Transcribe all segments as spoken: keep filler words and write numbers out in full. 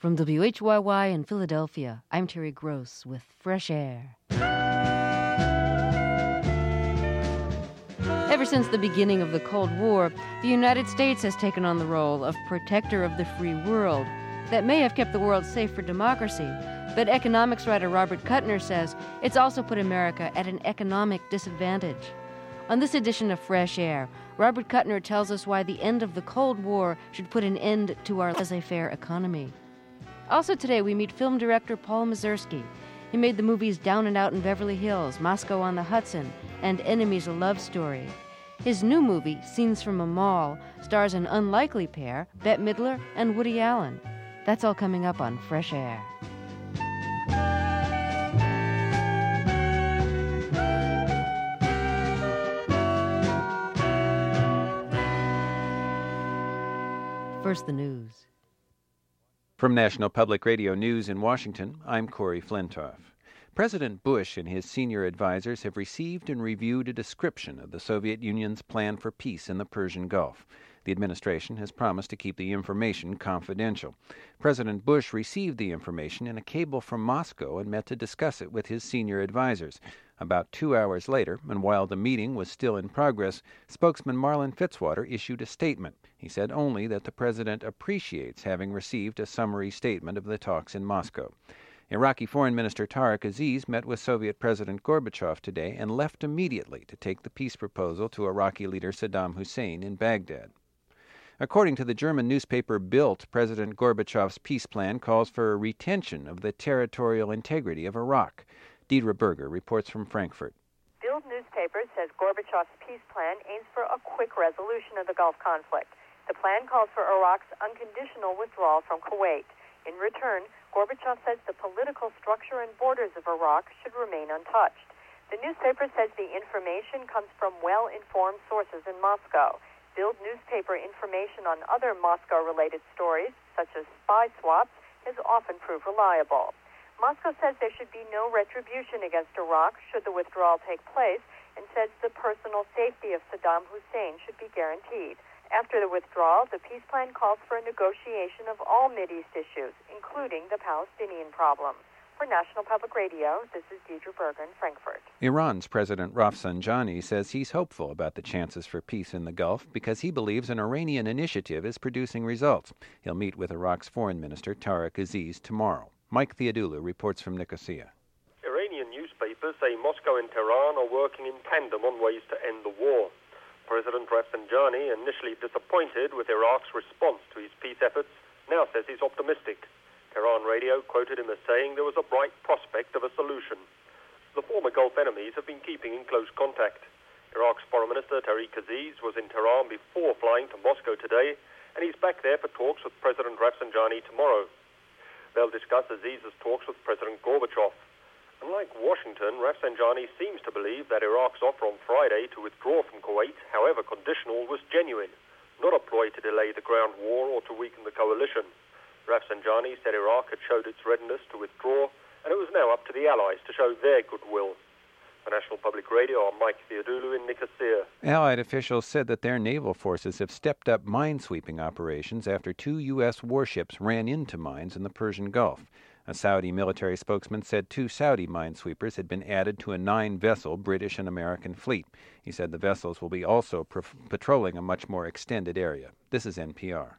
From W H Y Y in Philadelphia, I'm Terry Gross with Fresh Air. Ever since the beginning of the Cold War, the United States has taken on the role of protector of the free world. That may have kept the world safe for democracy, but economics writer Robert Kuttner says it's also put America at an economic disadvantage. On this edition of Fresh Air, Robert Kuttner tells us why the end of the Cold War should put an end to our laissez-faire economy. Also today, we meet film director Paul Mazursky. He made the movies Down and Out in Beverly Hills, Moscow on the Hudson, and Enemies: A Love Story. His new movie, Scenes from a Mall, stars an unlikely pair, Bette Midler and Woody Allen. That's all coming up on Fresh Air. First, the news. From National Public Radio News in Washington, I'm Corey Flintoff. President Bush and his senior advisors have received and reviewed a description of the Soviet Union's plan for peace in the Persian Gulf. The administration has promised to keep the information confidential. President Bush received the information in a cable from Moscow and met to discuss it with his senior advisors. About two hours later, and while the meeting was still in progress, spokesman Marlin Fitzwater issued a statement. He said only that the president appreciates having received a summary statement of the talks in Moscow. Iraqi Foreign Minister Tariq Aziz met with Soviet President Gorbachev today and left immediately to take the peace proposal to Iraqi leader Saddam Hussein in Baghdad. According to the German newspaper Bild, President Gorbachev's peace plan calls for a retention of the territorial integrity of Iraq. Deidre Berger reports from Frankfurt. Bild newspaper says Gorbachev's peace plan aims for a quick resolution of the Gulf conflict. The plan calls for Iraq's unconditional withdrawal from Kuwait. In return, Gorbachev says the political structure and borders of Iraq should remain untouched. The newspaper says the information comes from well-informed sources in Moscow. Bild newspaper information on other Moscow-related stories, such as spy swaps, has often proved reliable. Moscow says there should be no retribution against Iraq should the withdrawal take place, and says the personal safety of Saddam Hussein should be guaranteed. After the withdrawal, the peace plan calls for a negotiation of all Mideast issues, including the Palestinian problem. For National Public Radio, this is Deidre Bergen, Frankfurt. Iran's President Rafsanjani says he's hopeful about the chances for peace in the Gulf because he believes an Iranian initiative is producing results. He'll meet with Iraq's Foreign Minister Tariq Aziz tomorrow. Mike Theodulou reports from Nicosia. Iranian newspapers say Moscow and Tehran are working in tandem on ways to end the war. President Rafsanjani, initially disappointed with Iraq's response to his peace efforts, now says he's optimistic. Tehran radio quoted him as saying there was a bright prospect of a solution. The former Gulf enemies have been keeping in close contact. Iraq's Foreign Minister Tariq Aziz was in Tehran before flying to Moscow today, and he's back there for talks with President Rafsanjani tomorrow. They'll discuss Aziz's talks with President Gorbachev. Unlike Washington, Rafsanjani seems to believe that Iraq's offer on Friday to withdraw from Kuwait, however conditional, was genuine, not a ploy to delay the ground war or to weaken the coalition. Rafsanjani said Iraq had showed its readiness to withdraw, and it was now up to the Allies to show their goodwill. For National Public Radio, I'm Mike Theodulou in Nicosia. Allied officials said that their naval forces have stepped up minesweeping operations after two U S warships ran into mines in the Persian Gulf. A Saudi military spokesman said two Saudi minesweepers had been added to a nine-vessel British and American fleet. He said the vessels will be also pro- patrolling a much more extended area. This is N P R.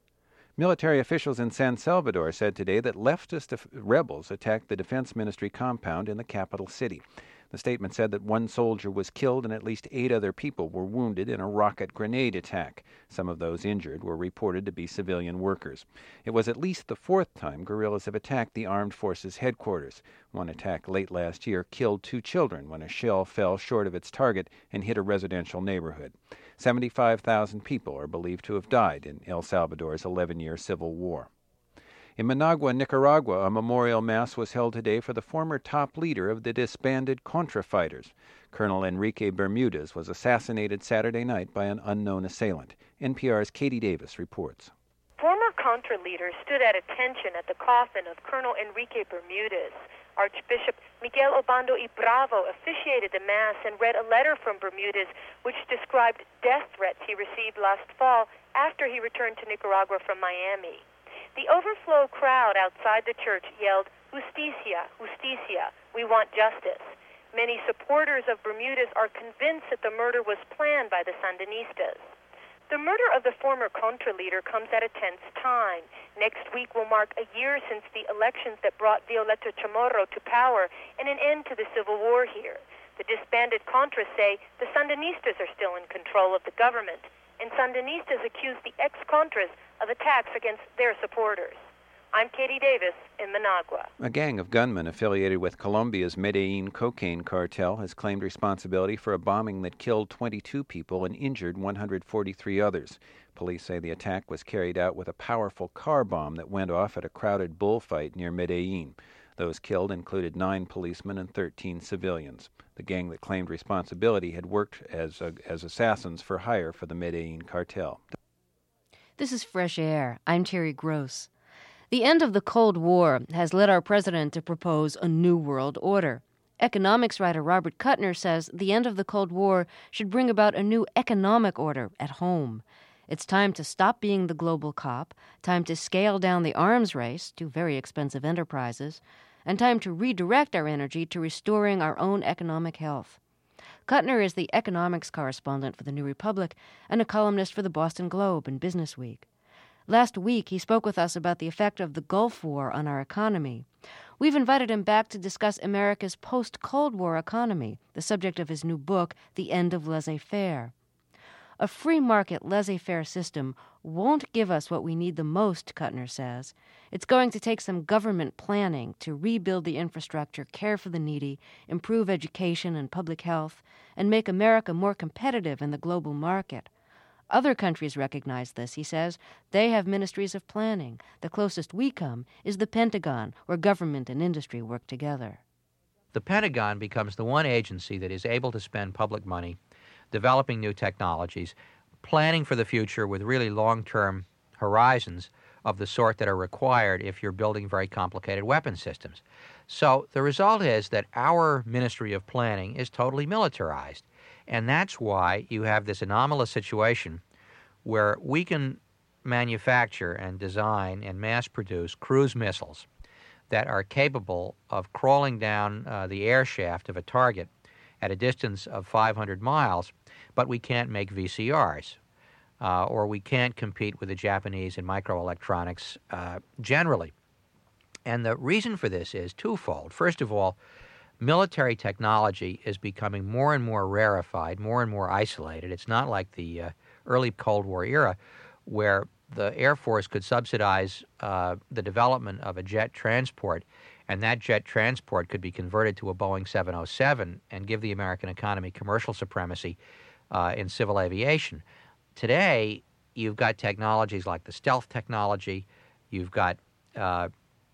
Military officials in San Salvador said today that leftist def- rebels attacked the Defense Ministry compound in the capital city. The statement said that one soldier was killed and at least eight other people were wounded in a rocket grenade attack. Some of those injured were reported to be civilian workers. It was at least the fourth time guerrillas have attacked the armed forces headquarters. One attack late last year killed two children when a shell fell short of its target and hit a residential neighborhood. seventy-five thousand people are believed to have died in El Salvador's eleven-year civil war. In Managua, Nicaragua, a memorial mass was held today for the former top leader of the disbanded Contra fighters. Colonel Enrique Bermudez was assassinated Saturday night by an unknown assailant. N P R's Katie Davis reports. Former Contra leaders stood at attention at the coffin of Colonel Enrique Bermudez. Archbishop Miguel Obando y Bravo officiated the mass and read a letter from Bermudez which described death threats he received last fall after he returned to Nicaragua from Miami. The overflow crowd outside the church yelled, "Justicia, justicia, we want justice." Many supporters of Bermudez are convinced that the murder was planned by the Sandinistas. The murder of the former Contra leader comes at a tense time. Next week will mark a year since the elections that brought Violeta Chamorro to power and an end to the civil war here. The disbanded Contras say the Sandinistas are still in control of the government, and Sandinistas accuse the ex-Contras of attacks against their supporters. I'm Katie Davis in Managua. A gang of gunmen affiliated with Colombia's Medellin cocaine cartel has claimed responsibility for a bombing that killed twenty-two people and injured one hundred forty-three others. Police say the attack was carried out with a powerful car bomb that went off at a crowded bullfight near Medellin. Those killed included nine policemen and thirteen civilians. The gang that claimed responsibility had worked as, uh, as assassins for hire for the Medellin cartel. This is Fresh Air. I'm Terry Gross. The end of the Cold War has led our president to propose a new world order. Economics writer Robert Kuttner says the end of the Cold War should bring about a new economic order at home. It's time to stop being the global cop, time to scale down the arms race to very expensive enterprises, and time to redirect our energy to restoring our own economic health. Kuttner is the economics correspondent for the New Republic and a columnist for the Boston Globe and Business Week. Last week, he spoke with us about the effect of the Gulf War on our economy. We've invited him back to discuss America's post-Cold War economy, the subject of his new book, The End of Laissez-Faire. A free market laissez-faire system won't give us what we need the most, Kuttner says. It's going to take some government planning to rebuild the infrastructure, care for the needy, improve education and public health, and make America more competitive in the global market. Other countries recognize this, he says. They have ministries of planning. The closest we come is the Pentagon, where government and industry work together. The Pentagon becomes the one agency that is able to spend public money developing new technologies, planning for the future with really long-term horizons of the sort that are required if you're building very complicated weapon systems. So the result is that our Ministry of Planning is totally militarized. And that's why you have this anomalous situation where we can manufacture and design and mass produce cruise missiles that are capable of crawling down uh, the air shaft of a target at a distance of five hundred miles, but we can't make V C Rs, uh, or we can't compete with the Japanese in microelectronics uh, generally. And the reason for this is twofold. First of all, military technology is becoming more and more rarefied, more and more isolated. It's not like the uh, early Cold War era where the Air Force could subsidize uh, the development of a jet transport, and that jet transport could be converted to a Boeing seven oh seven and give the American economy commercial supremacy uh, in civil aviation. Today, you've got technologies like the stealth technology, you've got uh,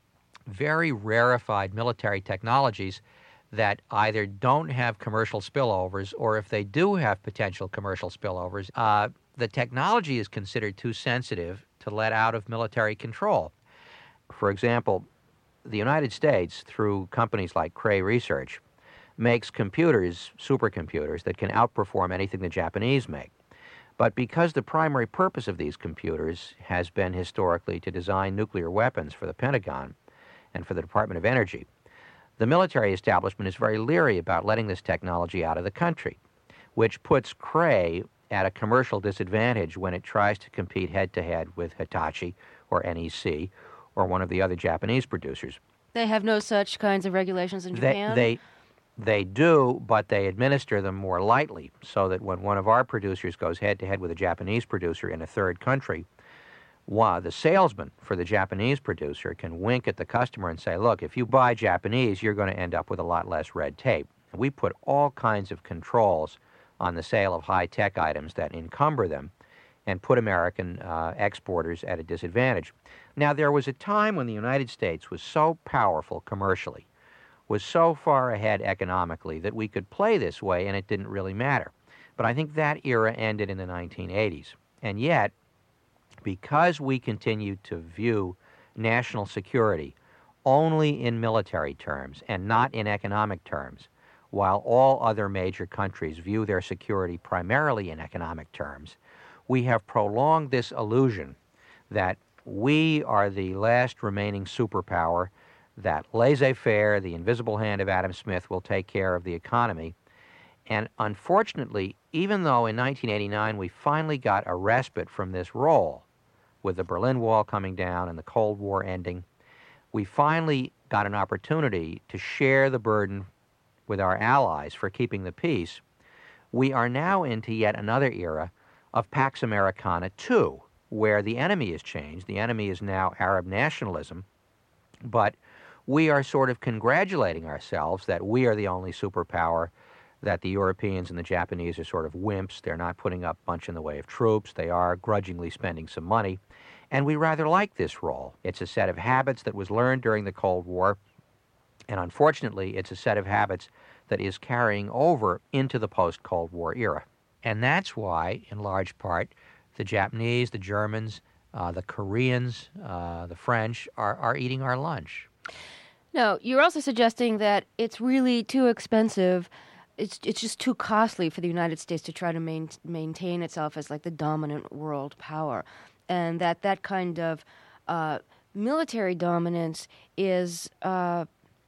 very rarefied military technologies that either don't have commercial spillovers, or if they do have potential commercial spillovers, uh, the technology is considered too sensitive to let out of military control. For example, the United States, through companies like Cray Research, makes computers, supercomputers, that can outperform anything the Japanese make. But because the primary purpose of these computers has been historically to design nuclear weapons for the Pentagon and for the Department of Energy, the military establishment is very leery about letting this technology out of the country, which puts Cray at a commercial disadvantage when it tries to compete head-to-head with Hitachi or N E C or one of the other Japanese producers. They have no such kinds of regulations in Japan? They, they, they do, but they administer them more lightly, so that when one of our producers goes head-to-head with a Japanese producer in a third country, Wow, the salesman for the Japanese producer can wink at the customer and say, look, if you buy Japanese, you're going to end up with a lot less red tape. We put all kinds of controls on the sale of high-tech items that encumber them and put American uh, exporters at a disadvantage. Now, there was a time when the United States was so powerful commercially, was so far ahead economically, that we could play this way and it didn't really matter. But I think that era ended in the nineteen eighties. And yet, because we continue to view national security only in military terms and not in economic terms, while all other major countries view their security primarily in economic terms, we have prolonged this illusion that we are the last remaining superpower, that laissez-faire, the invisible hand of Adam Smith, will take care of the economy. And unfortunately, even though in nineteen eighty-nine we finally got a respite from this role, with the Berlin Wall coming down and the Cold War ending, we finally got an opportunity to share the burden with our allies for keeping the peace. We are now into yet another era of Pax Americana two, where the enemy has changed. The enemy is now Arab nationalism, but we are sort of congratulating ourselves that we are the only superpower, that the Europeans and the Japanese are sort of wimps. They're not putting up much in the way of troops. They are grudgingly spending some money. And we rather like this role. It's a set of habits that was learned during the Cold War, and unfortunately, it's a set of habits that is carrying over into the post-Cold War era. And that's why, in large part, the Japanese, the Germans, uh, the Koreans, uh, the French are, are eating our lunch. No, you're also suggesting that it's really too expensive. It's it's just too costly for the United States to try to main, maintain itself as like the dominant world power, and that that kind of uh, military dominance is uh,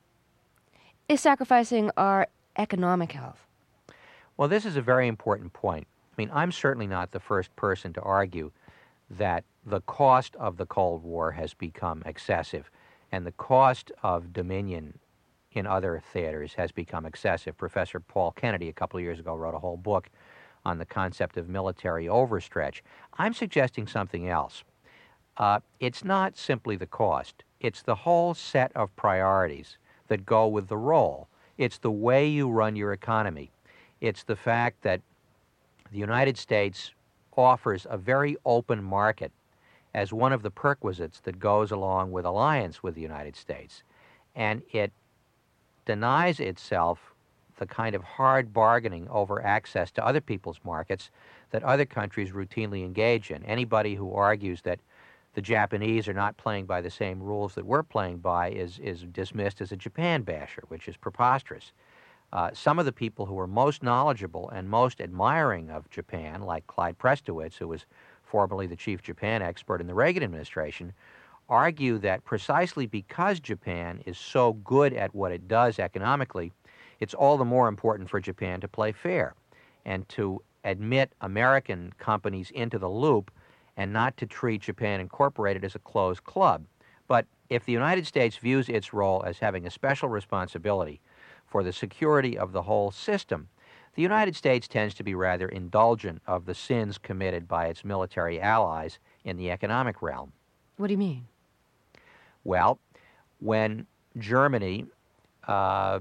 is sacrificing our economic health. Well, this is a very important point. I mean, I'm certainly not the first person to argue that the cost of the Cold War has become excessive, and the cost of dominion in other theaters has become excessive. Professor Paul Kennedy, a couple of years ago, wrote a whole book on the concept of military overstretch. I'm suggesting something else. Uh, it's not simply the cost. It's the whole set of priorities that go with the role. It's the way you run your economy. It's the fact that the United States offers a very open market as one of the perquisites that goes along with alliance with the United States. And it denies itself the kind of hard bargaining over access to other people's markets that other countries routinely engage in. Anybody who argues that the Japanese are not playing by the same rules that we're playing by is, is dismissed as a Japan basher, which is preposterous. Uh, some of the people who are most knowledgeable and most admiring of Japan, like Clyde Prestowitz, who was formerly the chief Japan expert in the Reagan administration, argue that precisely because Japan is so good at what it does economically, it's all the more important for Japan to play fair and to admit American companies into the loop and not to treat Japan Incorporated as a closed club. But if the United States views its role as having a special responsibility for the security of the whole system, the United States tends to be rather indulgent of the sins committed by its military allies in the economic realm. What do you mean? Well, when Germany uh,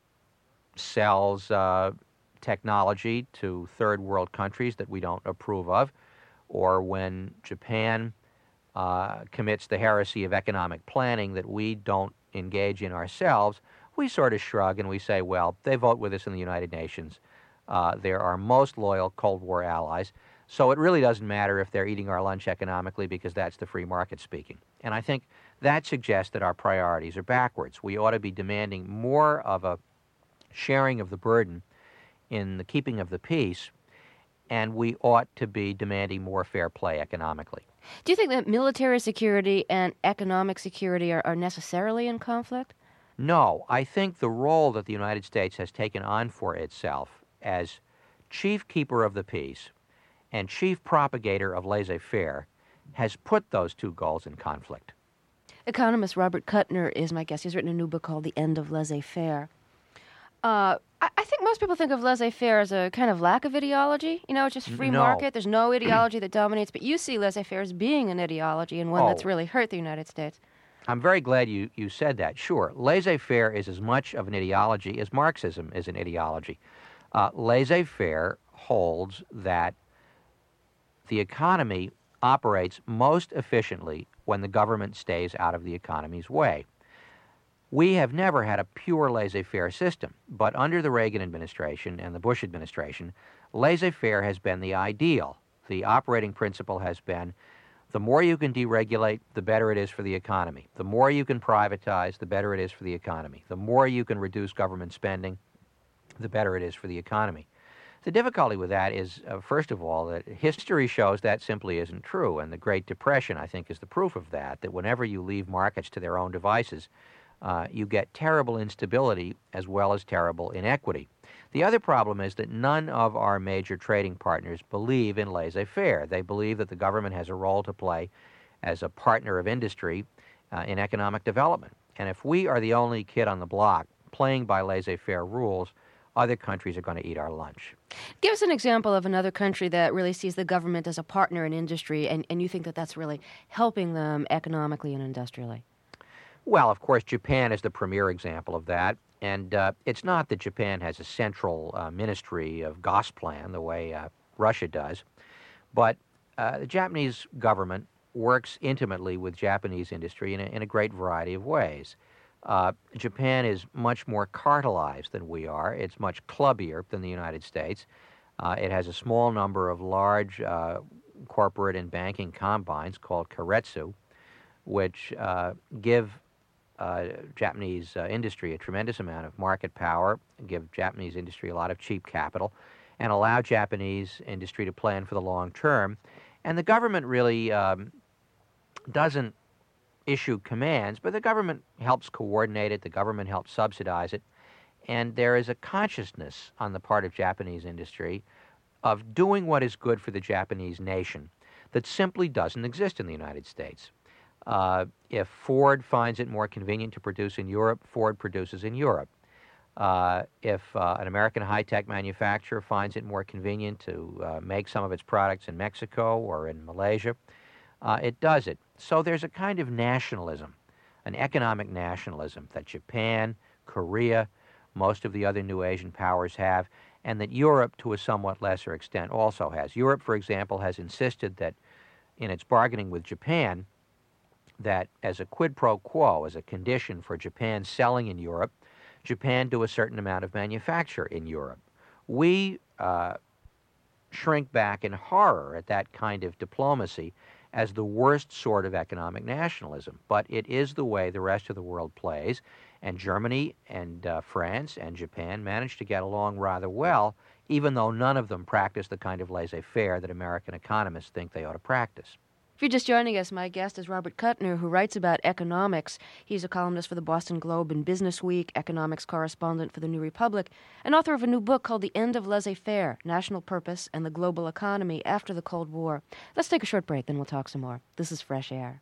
sells uh, technology to third world countries that we don't approve of, or when Japan uh, commits the heresy of economic planning that we don't engage in ourselves, we sort of shrug and we say, well, they vote with us in the United Nations. Uh, they're our most loyal Cold War allies. So it really doesn't matter if they're eating our lunch economically because that's the free market speaking. And I think that suggests that our priorities are backwards. We ought to be demanding more of a sharing of the burden in the keeping of the peace, and we ought to be demanding more fair play economically. Do you think that military security and economic security are, are necessarily in conflict? No. I think the role that the United States has taken on for itself as chief keeper of the peace and chief propagator of laissez-faire has put those two goals in conflict. Economist Robert Kuttner is my guest. He's written a new book called The End of Laissez-Faire. Uh, I, I think most people think of laissez-faire as a kind of lack of ideology. You know, it's just free No. market. There's no ideology that dominates. But you see laissez-faire as being an ideology and one Oh. that's really hurt the United States. I'm very glad you, you said that. Sure, laissez-faire is as much of an ideology as Marxism is an ideology. Uh, laissez-faire holds that the economy operates most efficiently when the government stays out of the economy's way. We have never had a pure laissez-faire system, but under the Reagan administration and the Bush administration, laissez-faire has been the ideal. The operating principle has been the more you can deregulate, the better it is for the economy. The more you can privatize, the better it is for the economy. The more you can reduce government spending, the better it is for the economy. The difficulty with that is, uh, first of all, that history shows that simply isn't true, and the Great Depression, I think, is the proof of that, that whenever you leave markets to their own devices, uh, you get terrible instability as well as terrible inequity. The other problem is that none of our major trading partners believe in laissez-faire. They believe that the government has a role to play as a partner of industry uh, in economic development. And if we are the only kid on the block playing by laissez-faire rules, other countries are going to eat our lunch. Give us an example of another country that really sees the government as a partner in industry, and, and you think that that's really helping them economically and industrially. Well, of course, Japan is the premier example of that. And uh, it's not that Japan has a central uh, ministry of Gosplan the way uh, Russia does, but uh, the Japanese government works intimately with Japanese industry in a, in a great variety of ways. Uh, Japan is much more cartelized than we are. It's much clubbier than the United States. Uh, it has a small number of large uh, corporate and banking combines called keiretsu, which uh, give uh, Japanese uh, industry a tremendous amount of market power, give Japanese industry a lot of cheap capital, and allow Japanese industry to plan for the long term. And the government really um, doesn't issue commands, but the government helps coordinate it, the government helps subsidize it, and there is a consciousness on the part of Japanese industry of doing what is good for the Japanese nation that simply doesn't exist in the United States. Uh, if Ford finds it more convenient to produce in Europe, Ford produces in Europe. Uh, if uh, an American high-tech manufacturer finds it more convenient to uh, make some of its products in Mexico or in Malaysia, uh, it does it. So there's a kind of nationalism, an economic nationalism that Japan, Korea, most of the other new Asian powers have, and that Europe, to a somewhat lesser extent, also has. Europe, for example, has insisted that in its bargaining with Japan, that as a quid pro quo, as a condition for Japan selling in Europe, Japan do a certain amount of manufacture in Europe. We uh, shrink back in horror at that kind of diplomacy as the worst sort of economic nationalism. But it is the way the rest of the world plays, and Germany and uh, France and Japan managed to get along rather well, even though none of them practice the kind of laissez-faire that American economists think they ought to practice. If you're just joining us, my guest is Robert Kuttner, who writes about economics. He's a columnist for the Boston Globe and Business Week, economics correspondent for the New Republic, and author of a new book called The End of Laissez-Faire, National Purpose and the Global Economy After the Cold War. Let's take a short break, then we'll talk some more. This is Fresh Air.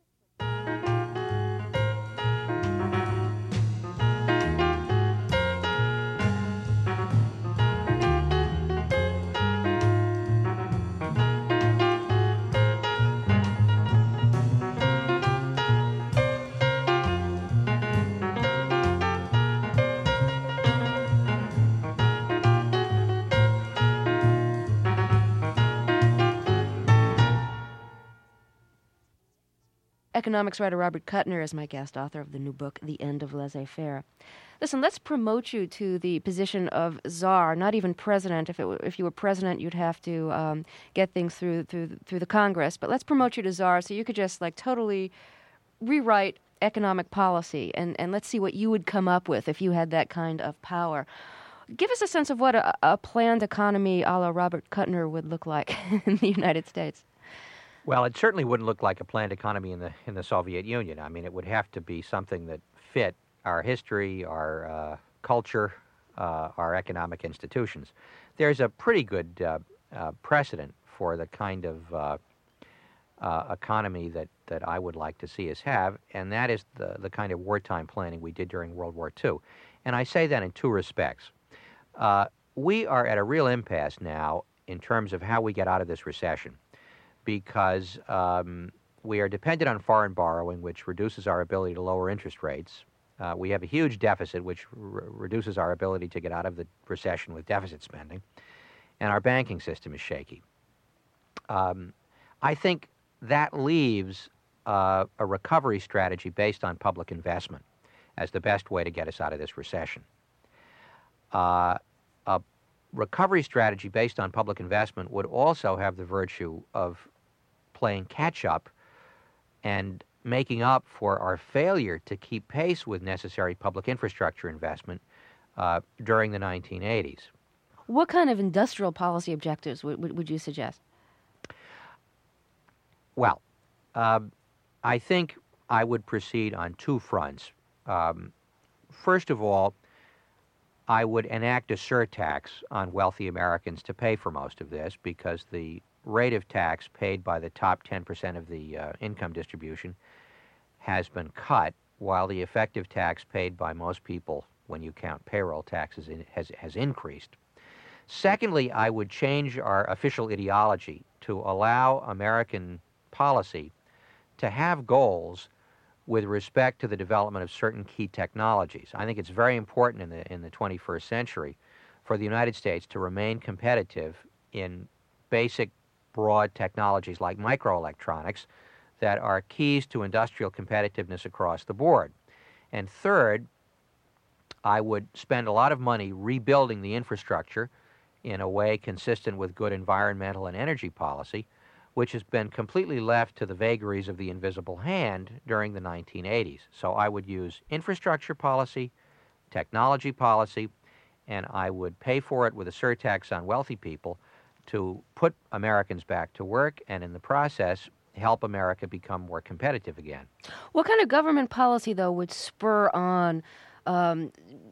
Economics writer Robert Kuttner is my guest, author of the new book, The End of Laissez-Faire. Listen, let's promote you to the position of czar, not even president. If it were, if you were president, you'd have to um, get things through through through the Congress. But let's promote you to czar, so you could just like totally rewrite economic policy, and, and let's see what you would come up with if you had that kind of power. Give us a sense of what a, a planned economy a la Robert Kuttner would look like in the United States. Well, it certainly wouldn't look like a planned economy in the in the Soviet Union. I mean, it would have to be something that fit our history, our uh, culture, uh, our economic institutions. There's a pretty good uh, uh, precedent for the kind of uh, uh, economy that, that I would like to see us have, and that is the, the kind of wartime planning we did during World War Two. And I say that in two respects. Uh, we are at a real impasse now in terms of how we get out of this recession, because um, we are dependent on foreign borrowing, which reduces our ability to lower interest rates. Uh, we have a huge deficit, which re- reduces our ability to get out of the recession with deficit spending. And our banking system is shaky. Um, I think that leaves uh, a recovery strategy based on public investment as the best way to get us out of this recession. Uh, a recovery strategy based on public investment would also have the virtue of playing catch-up and making up for our failure to keep pace with necessary public infrastructure investment uh, during the nineteen eighties. What kind of industrial policy objectives would, would, would you suggest? Well, uh, I think I would proceed on two fronts. Um, first of all, I would enact a surtax on wealthy Americans to pay for most of this, because the rate of tax paid by the top ten percent of the uh, income distribution has been cut, while the effective tax paid by most people, when you count payroll taxes, in, has, has increased. Secondly, I would change our official ideology to allow American policy to have goals with respect to the development of certain key technologies. I think it's very important in the in the twenty-first century for the United States to remain competitive in basic, broad technologies like microelectronics that are keys to industrial competitiveness across the board. And third, I would spend a lot of money rebuilding the infrastructure in a way consistent with good environmental and energy policy, which has been completely left to the vagaries of the invisible hand during the nineteen eighties. So I would use infrastructure policy, technology policy, and I would pay for it with a surtax on wealthy people to put Americans back to work, and in the process, help America become more competitive again. What kind of government policy, though, would spur on um,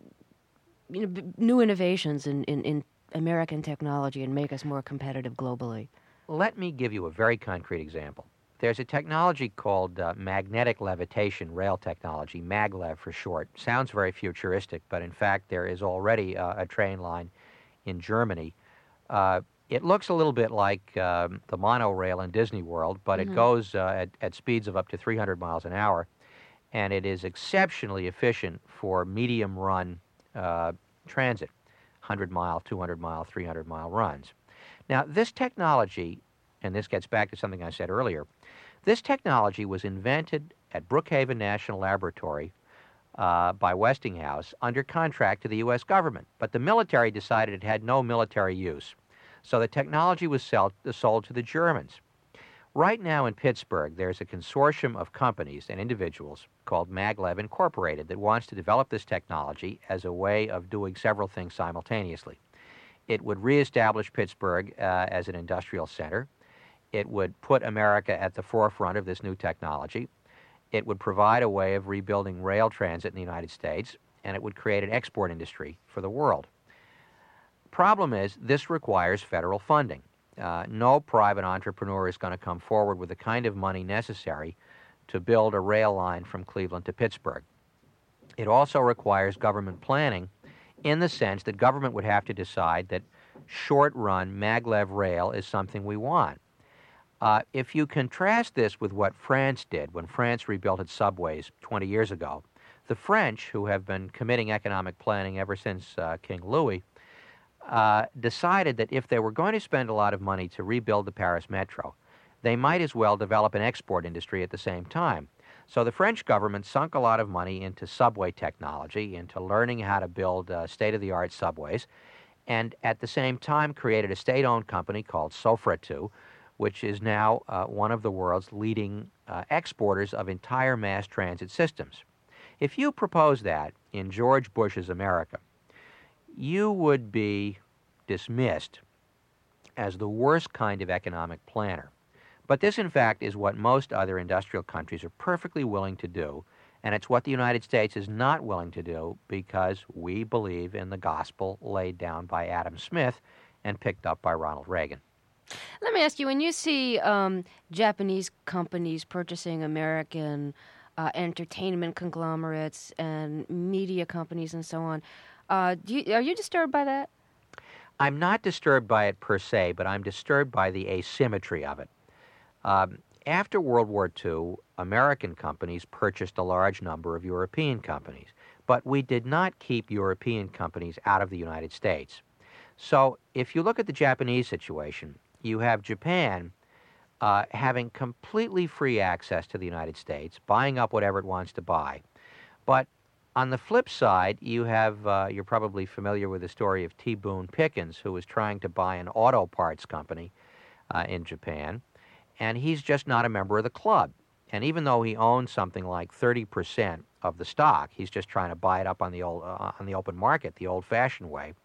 you know, b- new innovations in, in, in American technology and make us more competitive globally? Let me give you a very concrete example. There's a technology called uh, magnetic levitation rail technology, maglev for short. Sounds very futuristic, but in fact there is already uh, a train line in Germany. Uh, it looks a little bit like um, the monorail in Disney World, but mm-hmm. it goes uh, at, at speeds of up to three hundred miles an hour, and it is exceptionally efficient for medium-run uh, transit, one hundred mile, two hundred mile, three hundred mile runs. Now, this technology, and this gets back to something I said earlier, this technology was invented at Brookhaven National Laboratory uh, by Westinghouse under contract to the U S government, but the military decided it had no military use. So the technology was sell- sold to the Germans. Right now in Pittsburgh, there's a consortium of companies and individuals called Maglev Incorporated that wants to develop this technology as a way of doing several things simultaneously. It would reestablish Pittsburgh uh, as an industrial center. It would put America at the forefront of this new technology. It would provide a way of rebuilding rail transit in the United States, and it would create an export industry for the world. Problem is, this requires federal funding. Uh, no private entrepreneur is going to come forward with the kind of money necessary to build a rail line from Cleveland to Pittsburgh. It also requires government planning, in the sense that government would have to decide that short-run maglev rail is something we want. Uh, if you contrast this with what France did when France rebuilt its subways twenty years ago, the French, who have been committing economic planning ever since uh, King Louis, uh, decided that if they were going to spend a lot of money to rebuild the Paris metro, they might as well develop an export industry at the same time. So the French government sunk a lot of money into subway technology, into learning how to build uh, state-of-the-art subways, and at the same time created a state-owned company called Sofretu, which is now uh, one of the world's leading uh, exporters of entire mass transit systems. If you propose that in George Bush's America, you would be dismissed as the worst kind of economic planner. But this, in fact, is what most other industrial countries are perfectly willing to do, and it's what the United States is not willing to do because we believe in the gospel laid down by Adam Smith and picked up by Ronald Reagan. Let me ask you, when you see um, Japanese companies purchasing American uh, entertainment conglomerates and media companies and so on, uh, do you, are you disturbed by that? I'm not disturbed by it per se, but I'm disturbed by the asymmetry of it. Um, after World War Two, American companies purchased a large number of European companies, but we did not keep European companies out of the United States. So if you look at the Japanese situation, you have Japan uh, having completely free access to the United States, buying up whatever it wants to buy. But on the flip side, you have, uh, you're probably familiar with the story of T. Boone Pickens, who was trying to buy an auto parts company uh, in Japan, and he's just not a member of the club. And even though he owns something like thirty percent of the stock, he's just trying to buy it up on the old, uh, on the open market, the old-fashioned way.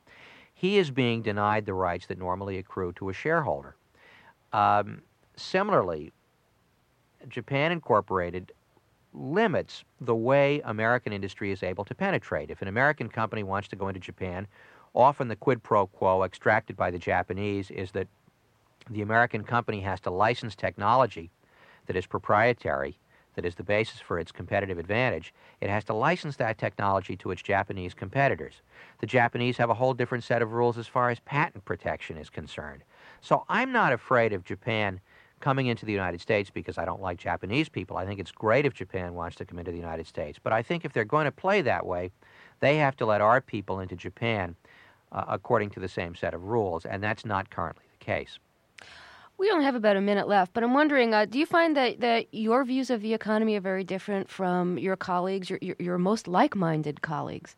he is being denied the rights that normally accrue to a shareholder. Um, similarly, Japan Incorporated limits the way American industry is able to penetrate. If an American company wants to go into Japan, often the quid pro quo extracted by the Japanese is that the American company has to license technology that is proprietary, that is the basis for its competitive advantage. It has to license that technology to its Japanese competitors. The Japanese have a whole different set of rules as far as patent protection is concerned. So I'm not afraid of Japan coming into the United States because I don't like Japanese people. I think it's great if Japan wants to come into the United States. But I think if they're going to play that way, they have to let our people into Japan uh, according to the same set of rules, and that's not currently the case. We only have about a minute left, but I'm wondering, uh, do you find that, that your views of the economy are very different from your colleagues, your, your, your most like-minded colleagues?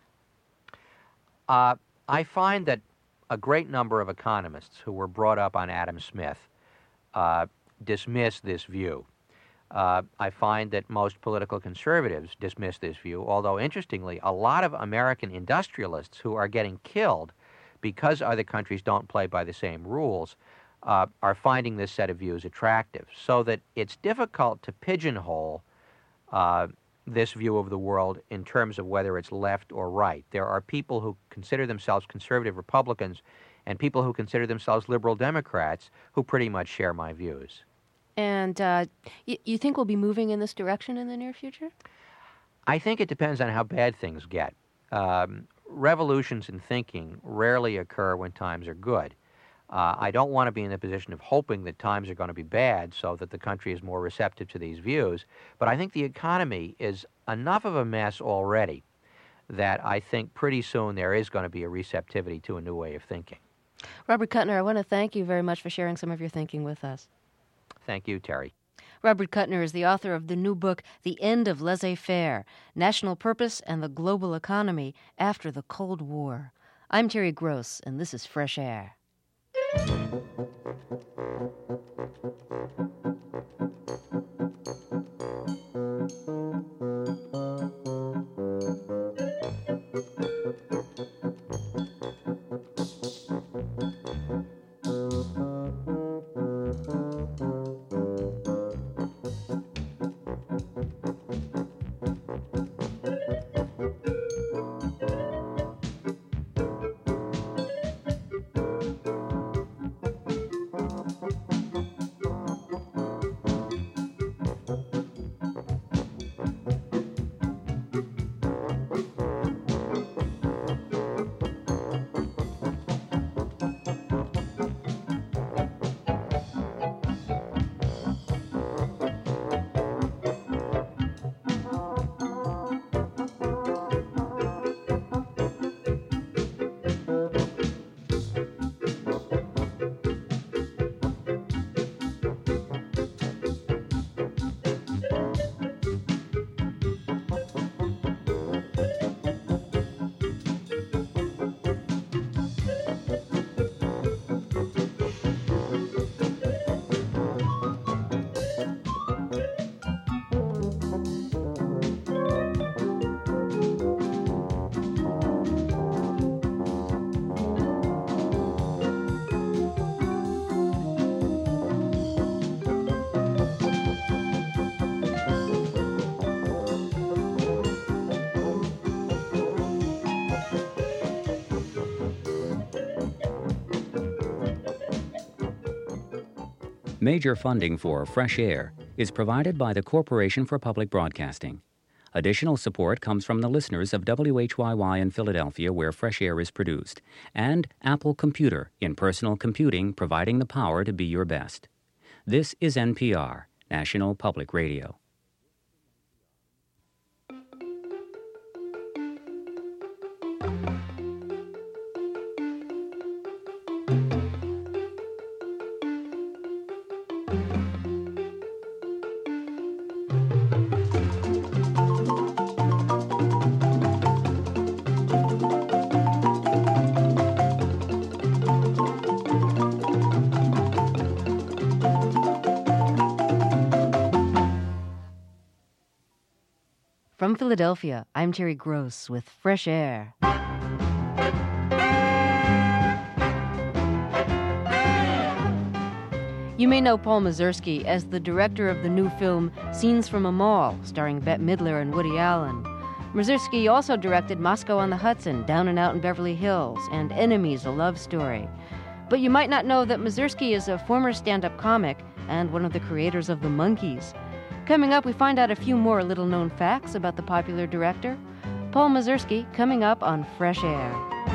Uh, I find that a great number of economists who were brought up on Adam Smith uh, dismiss this view. Uh, I find that most political conservatives dismiss this view, although interestingly, a lot of American industrialists who are getting killed because other countries don't play by the same rules uh, are finding this set of views attractive, so that it's difficult to pigeonhole uh, this view of the world in terms of whether it's left or right. There are people who consider themselves conservative Republicans and people who consider themselves liberal Democrats who pretty much share my views. And uh, y- you think we'll be moving in this direction in the near future? I think it depends on how bad things get. Um, revolutions in thinking rarely occur when times are good. Uh, I don't want to be in the position of hoping that times are going to be bad so that the country is more receptive to these views, but I think the economy is enough of a mess already that I think pretty soon there is going to be a receptivity to a new way of thinking. Robert Kuttner, I want to thank you very much for sharing some of your thinking with us. Thank you, Terry. Robert Kuttner is the author of the new book, The End of Laissez-Faire, National Purpose and the Global Economy After the Cold War. I'm Terry Gross, and this is Fresh Air. Major funding for Fresh Air is provided by the Corporation for Public Broadcasting. Additional support comes from the listeners of W H Y Y in Philadelphia, where Fresh Air is produced, and Apple Computer in personal computing, providing the power to be your best. This is N P R, National Public Radio. From Philadelphia, I'm Terry Gross with Fresh Air. You may know Paul Mazursky as the director of the new film Scenes from a Mall, starring Bette Midler and Woody Allen. Mazursky also directed Moscow on the Hudson, Down and Out in Beverly Hills, and Enemies, a Love Story. But you might not know that Mazursky is a former stand-up comic and one of the creators of The Monkees. Coming up, we find out a few more little-known facts about the popular director. Paul Mazursky, coming up on Fresh Air.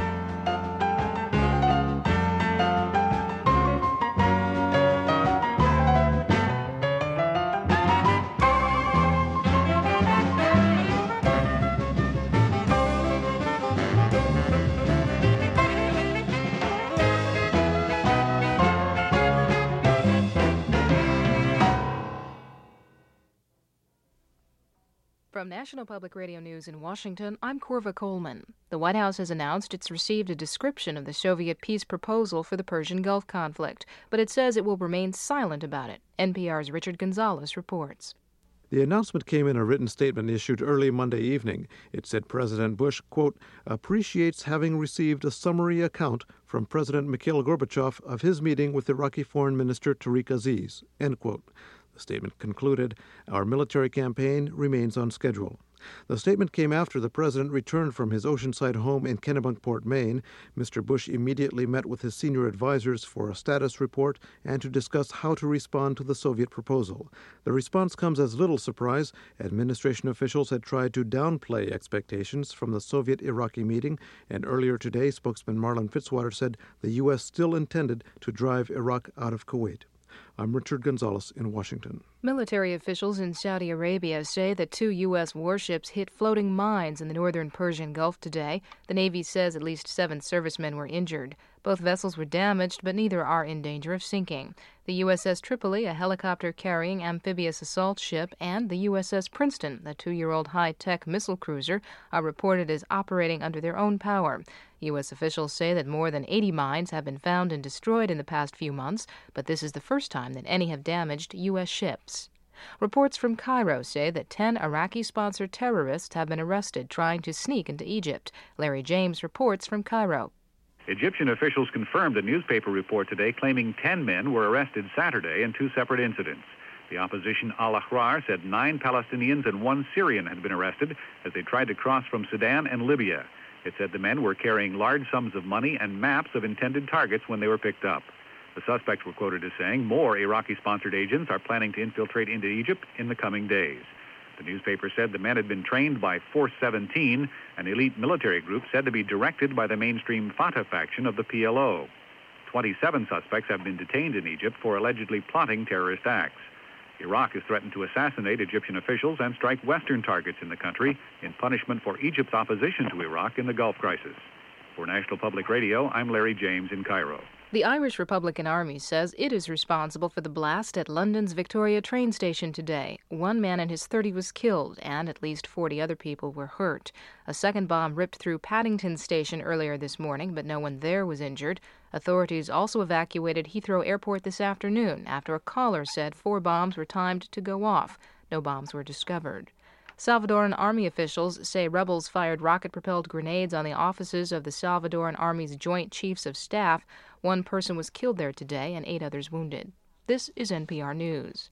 From National Public Radio News in Washington, I'm Corva Coleman. The White House has announced it's received a description of the Soviet peace proposal for the Persian Gulf conflict, but it says it will remain silent about it. N P R's Richard Gonzalez reports. The announcement came in a written statement issued early Monday evening. It said President Bush, quote, appreciates having received a summary account from President Mikhail Gorbachev of his meeting with Iraqi Foreign Minister Tariq Aziz, end quote. The statement concluded, our military campaign remains on schedule. The statement came after the president returned from his oceanside home in Kennebunkport, Maine. Mister Bush immediately met with his senior advisors for a status report and to discuss how to respond to the Soviet proposal. The response comes as little surprise. Administration officials had tried to downplay expectations from the Soviet-Iraqi meeting, and earlier today, spokesman Marlon Fitzwater said the U S still intended to drive Iraq out of Kuwait. I'm Richard Gonzalez in Washington. Military officials in Saudi Arabia say that two U S warships hit floating mines in the northern Persian Gulf today. The Navy says at least seven servicemen were injured. Both vessels were damaged, but neither are in danger of sinking. The U S S Tripoli, a helicopter-carrying amphibious assault ship, and the U S S Princeton, a two-year-old high-tech missile cruiser, are reported as operating under their own power. U S officials say that more than eighty mines have been found and destroyed in the past few months, but this is the first time that any have damaged U S ships. Reports from Cairo say that ten Iraqi-sponsored terrorists have been arrested trying to sneak into Egypt. Larry James reports from Cairo. Egyptian officials confirmed a newspaper report today claiming ten men were arrested Saturday in two separate incidents. The opposition Al-Ahrar said nine Palestinians and one Syrian had been arrested as they tried to cross from Sudan and Libya. It said the men were carrying large sums of money and maps of intended targets when they were picked up. The suspects were quoted as saying more Iraqi-sponsored agents are planning to infiltrate into Egypt in the coming days. The newspaper said the men had been trained by Force seventeen, an elite military group said to be directed by the mainstream Fatah faction of the P L O. twenty-seven suspects have been detained in Egypt for allegedly plotting terrorist acts. Iraq has threatened to assassinate Egyptian officials and strike Western targets in the country in punishment for Egypt's opposition to Iraq in the Gulf crisis. For National Public Radio, I'm Larry James in Cairo. The Irish Republican Army says it is responsible for the blast at London's Victoria train station today. One man in his thirties was killed, and at least forty other people were hurt. A second bomb ripped through Paddington Station earlier this morning, but no one there was injured. Authorities also evacuated Heathrow Airport this afternoon after a caller said four bombs were timed to go off. No bombs were discovered. Salvadoran Army officials say rebels fired rocket-propelled grenades on the offices of the Salvadoran Army's Joint Chiefs of Staff. One person was killed there today and eight others wounded. This is N P R News.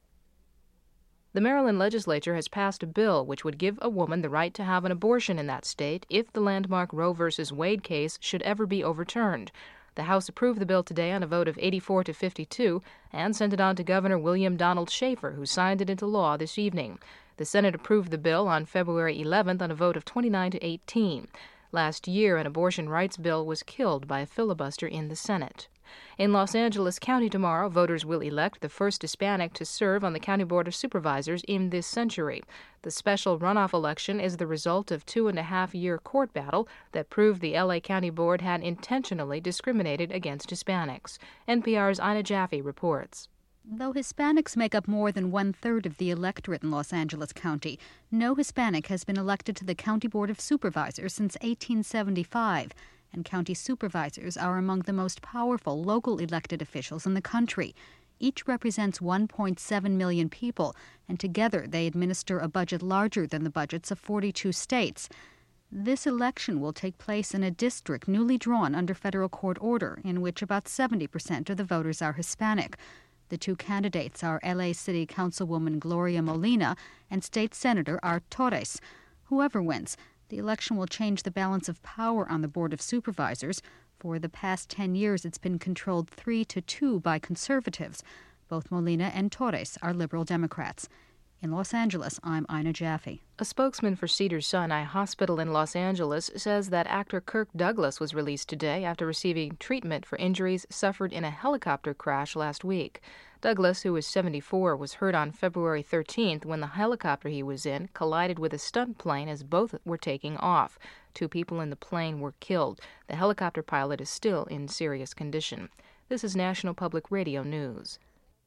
The Maryland legislature has passed a bill which would give a woman the right to have an abortion in that state if the landmark Roe v. Wade case should ever be overturned. The House approved the bill today on a vote of eighty-four to fifty-two and sent it on to Governor William Donald Schaefer, who signed it into law this evening. The Senate approved the bill on February eleventh on a vote of twenty-nine to eighteen. Last year, an abortion rights bill was killed by a filibuster in the Senate. In Los Angeles County tomorrow, voters will elect the first Hispanic to serve on the County Board of Supervisors in this century. The special runoff election is the result of two and a half year court battle that proved the L A County Board had intentionally discriminated against Hispanics. N P R's Ina Jaffe reports. Though Hispanics make up more than one-third of the electorate in Los Angeles County, no Hispanic has been elected to the County Board of Supervisors since eighteen seventy-five, and county supervisors are among the most powerful local elected officials in the country. Each represents one point seven million people, and together they administer a budget larger than the budgets of forty-two states. This election will take place in a district newly drawn under federal court order, in which about seventy percent of the voters are Hispanic. The two candidates are L A City Councilwoman Gloria Molina and State Senator Art Torres. Whoever wins, the election will change the balance of power on the Board of Supervisors. For the past ten years, it's been controlled three to two by conservatives. Both Molina and Torres are liberal Democrats. In Los Angeles, I'm Ina Jaffe. A spokesman for Cedars-Sinai Hospital in Los Angeles says that actor Kirk Douglas was released today after receiving treatment for injuries suffered in a helicopter crash last week. Douglas, who was seventy-four, was hurt on February thirteenth when the helicopter he was in collided with a stunt plane as both were taking off. Two people in the plane were killed. The helicopter pilot is still in serious condition. This is National Public Radio News.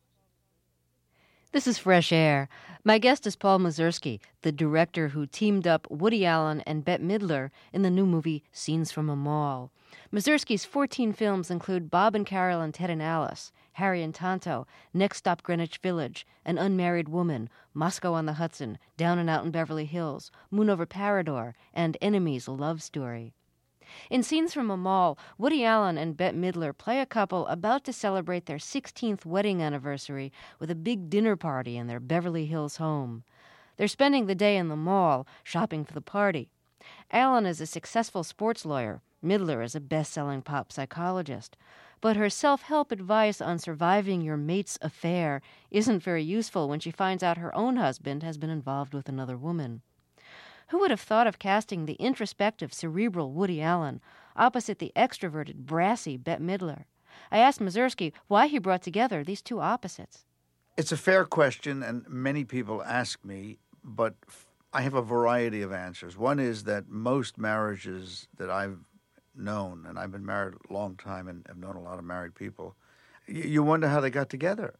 This is Fresh Air. My guest is Paul Mazursky, the director who teamed up Woody Allen and Bette Midler in the new movie Scenes from a Mall. Mazursky's fourteen films include Bob and Carol and Ted and Alice, Harry and Tonto, Next Stop Greenwich Village, An Unmarried Woman, Moscow on the Hudson, Down and Out in Beverly Hills, Moon Over Parador, and Enemies, a Love Story. In Scenes from a Mall, Woody Allen and Bette Midler play a couple about to celebrate their sixteenth wedding anniversary with a big dinner party in their Beverly Hills home. They're spending the day in the mall, shopping for the party. Allen is a successful sports lawyer. Midler is a best-selling pop psychologist. But her self-help advice on surviving your mate's affair isn't very useful when she finds out her own husband has been involved with another woman. Who would have thought of casting the introspective, cerebral Woody Allen opposite the extroverted, brassy Bette Midler? I asked Mazursky why he brought together these two opposites. It's a fair question, and many people ask me, but I have a variety of answers. One is that most marriages that I've known, and I've been married a long time and have known a lot of married people, you wonder how they got together.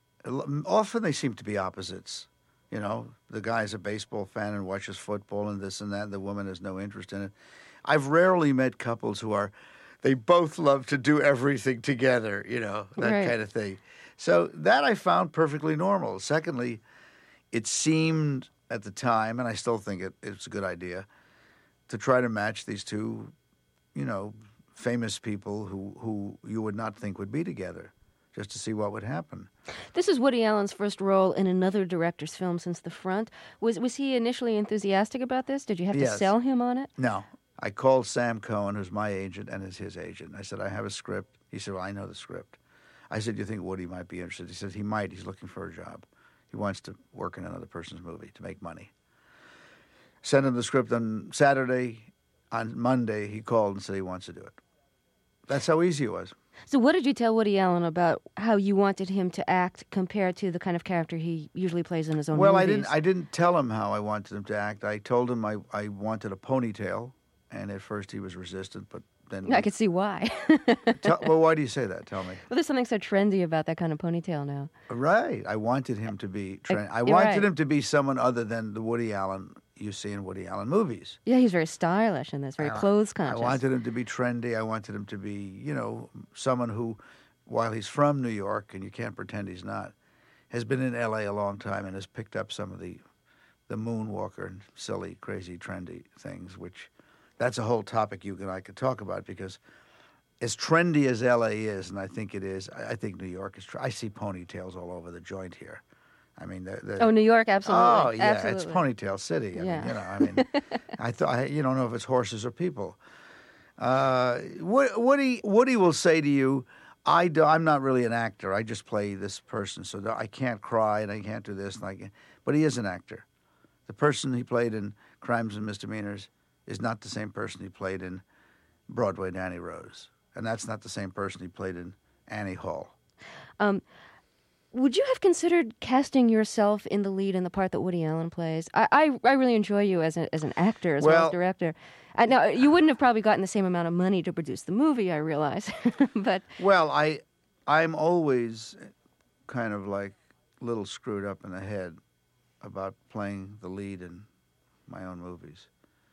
Often they seem to be opposites. You know, the guy's a baseball fan and watches football and this and that, and the woman has no interest in it. I've rarely met couples who are, they both love to do everything together, you know, that right. kind of thing. So that I found perfectly normal. Secondly, it seemed at the time, and I still think it, it's a good idea, to try to match these two, you know, famous people who, who you would not think would be together, just to see what would happen. This is Woody Allen's first role in another director's film since The Front. Was was he initially enthusiastic about this? Did you have Yes. to sell him on it? No. I called Sam Cohen, who's my agent and is his agent. I said, I have a script. He said, well, I know the script. I said, you think Woody might be interested? He said, he might. He's looking for a job. He wants to work in another person's movie to make money. Sent him the script on Saturday. On Monday, he called and said he wants to do it. That's how easy it was. So what did you tell Woody Allen about how you wanted him to act compared to the kind of character he usually plays in his own well, movies? I didn't. I didn't tell him how I wanted him to act. I told him I, I wanted a ponytail, and at first he was resistant, but then I could see why. tell, well, why do you say that? Tell me. Well, there's something so trendy about that kind of ponytail now. Right. I wanted him to be. Trend, I You're wanted right. him to be someone other than the Woody Allen you see in Woody Allen movies. Yeah, he's very stylish in this, very Uh, clothes conscious. I wanted him to be trendy. I wanted him to be, you know, someone who, while he's from New York, and you can't pretend he's not, has been in L A a long time and has picked up some of the, the moonwalker and silly, crazy, trendy things, which that's a whole topic you and I could talk about, because as trendy as L A is, and I think it is, I, I think New York is, tr- I see ponytails all over the joint here. I mean, the, the, Oh, New York, absolutely. Oh, yeah, absolutely. it's Ponytail City. I Yeah. mean, you know, I mean, I thought you don't know if it's horses or people. Uh, Woody, Woody will say to you, I do, I'm not really an actor. I just play this person, so I can't cry and I can't do this. And I can, but he is an actor. The person he played in Crimes and Misdemeanors is not the same person he played in Broadway Danny Rose. And that's not the same person he played in Annie Hall. Um, would you have considered casting yourself in the lead in the part that Woody Allen plays? I I, I really enjoy you as, a, as an actor as well, Well- as director. I, now, you wouldn't have probably gotten the same amount of money to produce the movie, I realize. but Well, I, I'm always kind of like a little screwed up in the head about playing the lead in my own movies.